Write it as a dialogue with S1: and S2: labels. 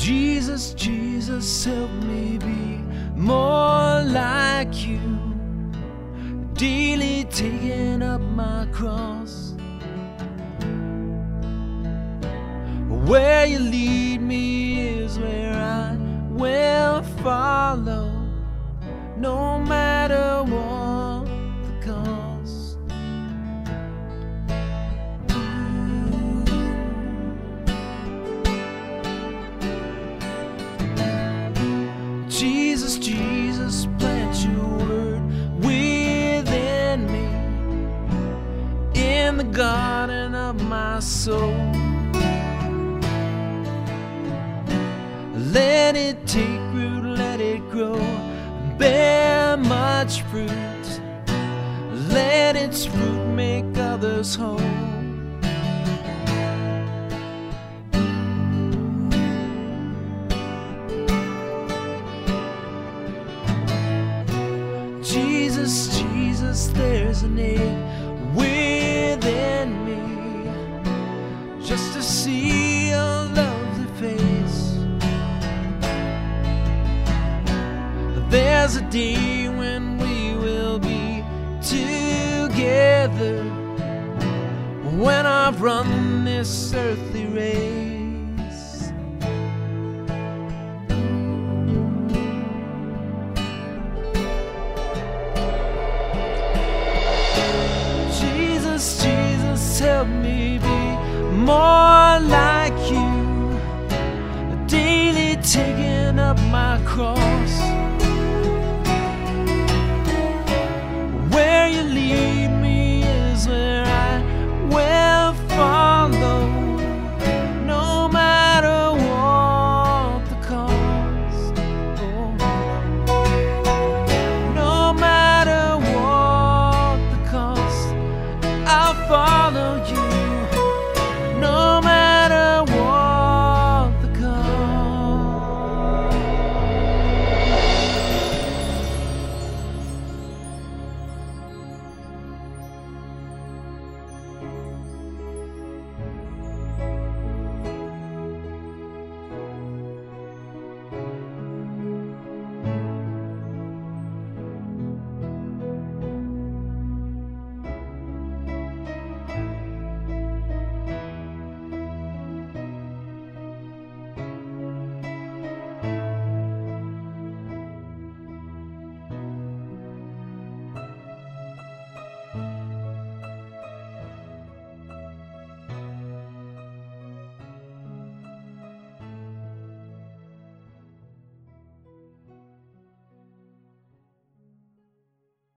S1: Jesus, Jesus, help me be more like you, daily taking up my cross. Where you lead me is where I will follow, no matter what the cost. Jesus, Jesus, plant your word within me, in the garden of my soul. Let it take root, let it grow, bear much fruit. Let its fruit make others whole. Jesus, Jesus, there's a need within me, just to see your lovely face. There's a day when we will be together, when I've run this earthly race. Jesus, Jesus, help me be more like you, daily taking up my cross. Where you lead